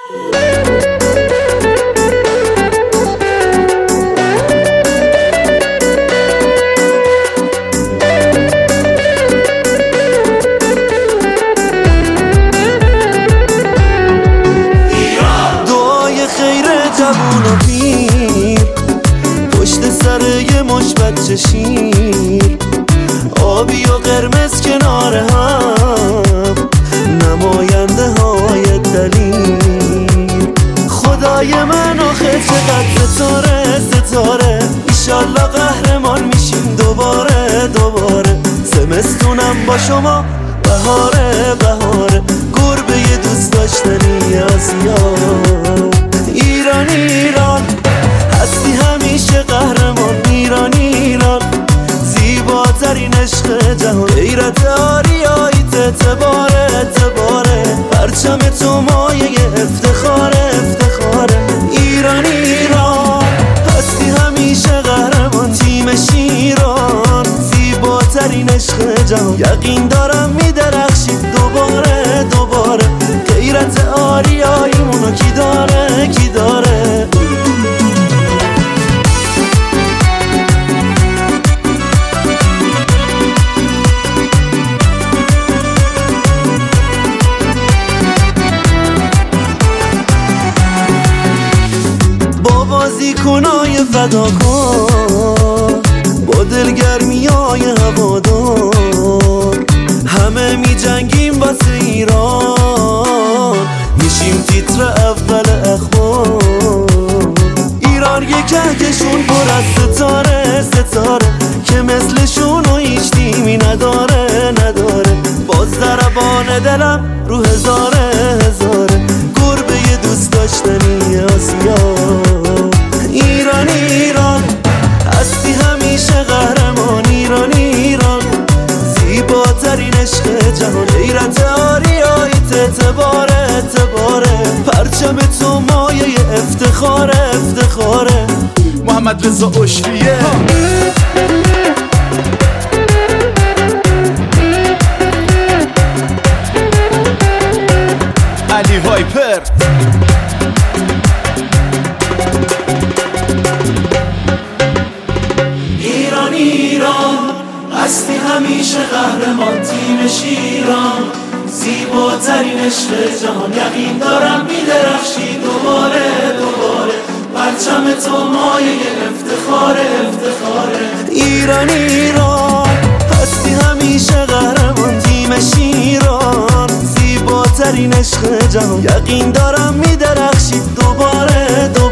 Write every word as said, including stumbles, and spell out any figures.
دعای خیر جوون و پیر پشت سر یه مش بچه شیر، آبی و قرمز کنار هم، نماینده های دلیل. خدای من آخه چقدر ستاره ستاره، ایشالله قهرمان میشیم دوباره دوباره. زمستونم با شما بهاره بهاره، گربه یه دوست داشتنی آسیا. ایران ایران هستی همیشه قهرمان، ایران ایران زیباترین عشق جهان. غیرت آریاییت اعتباره اعتباره، پرچم تو مایه افتخاره افتخاره. ایران ایران هستی همیشه قهرمان، تیم شیران زیباترین عشق جهان. یقین دارم میدرخشید دوباره دوباره، غیرت آریاییمونو کی داره کی داره. بازیکنای فداکار با دلگرمی های هوادار، همه می جنگیم واسه ایران، میشیم تیتر اول اخبار. ایران یک کهکشون پر از ستاره ستاره، که مثلشون و هیچ تیمی نداره نداره. باز ضربان دلم رو هزاره هزاره، گربه یه دوست داشتنی آسیا. ایران ایران هستی همیشه قهرمان، ایران ایران زیباترین عشق جهان. غیرت آریاییت اعتباره اعتباره، پرچم تو مایه افتخاره افتخاره. محمد رضا اشریه علی هایپر. ایران ایران هستی همیشه قهرمان، تیم شیران زیباترین عشق جهان. یقین دارم میدرخشی دوباره دوباره، پرچم تو مایه افتخاره افتخاره. ایران ایران هستی همیشه قهرمان، تیم شیران زیباترین عشق جهان. یقین دارم میدرخشی دوباره دوباره،